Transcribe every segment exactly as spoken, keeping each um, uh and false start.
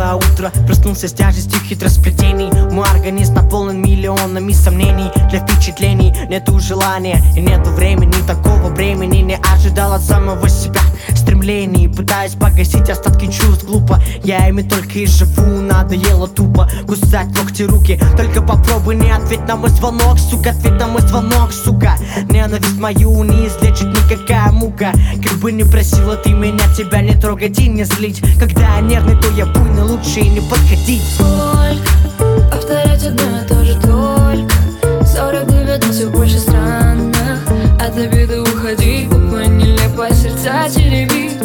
Наступило утро, проснулся с тяжестью хитросплетений. Мой организм наполнен миллионами сомнений. Для впечатлений нету желания и нету времени. Такого времени не ожидал от самого себя стремлений. Пытаюсь погасить остатки чувств, глупо. Я ими только и живу, надоело тупо кусать локти руки. Только попробуй не ответь на мой звонок, сука. Ответь на мой звонок, сука. Ненависть мою не излечит никакая мука. Как бы не просила ты меня, тебя не трогать и не злить. Когда я нервный, то я буйный, лучше и не подходить. Сколько повторять одно и то же только ссоры плывет, но все больше странно. От обиды уходи, глупо, нелепо, сердца теребит.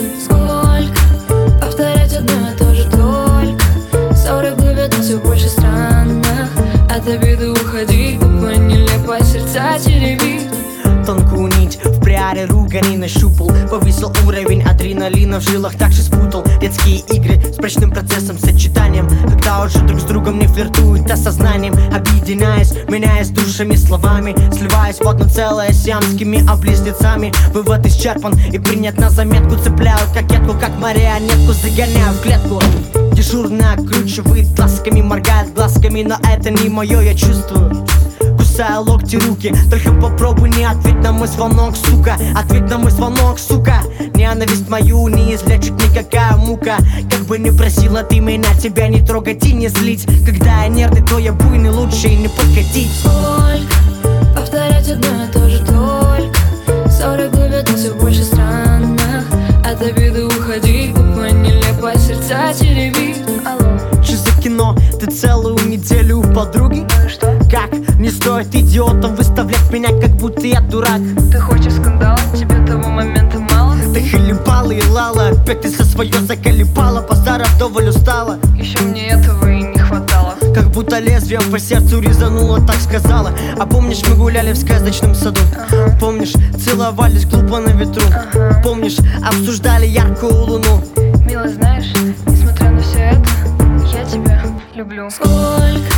Сколько повторять одно и то же только ссоры плывет, но все больше странно. От обиды уходи, глупо, нелепо, сердца теребит. Тонкую нить в пряре ругани нащупал. Повысил уровень адреналина в жилах, также спутал детские игры с прочным процессом, сочетанием. Когда уже друг с другом не флиртуют, а сознанием объединяясь, меняясь душами, словами, сливаясь в одно целое с ямскими облизнецами. Вывод исчерпан и принят на заметку. Цепляют кокетку, как марионетку, загоняю в клетку. Дежурно окручивает глазками, моргает глазками, но это не мое, я чувствую. Кусаю локти, руки, только попробуй не ответь на мой звонок, сука. Ответь на мой звонок, сука. Ненависть мою не излечит никакая мука. Как бы не просила ты меня, тебя не трогать и не злить. Когда я нервный, то я буйный, лучше и не подходить. Сколько повторять одно и то же только ссоры плывет, но все больше странно. От обиды уходи, глупо, нелепо, сердца теребит. Что за кино? Ты целую неделю у подруги? Что? Как? Не стоит идиотом выставлять меня, как будто я дурак. Ты хочешь скандал? Тебе того момента мало? Ты хлебала и лала, опять ты со свое заколебала. Базара вдоволь устала. Еще мне этого и не хватало. Как будто лезвием по сердцу резанула, так сказала. А помнишь, мы гуляли в сказочном саду? Ага. Помнишь, целовались глупо на ветру? Ага. Помнишь, обсуждали яркую луну? Мило, знаешь, несмотря на все это, я тебя люблю. Сколько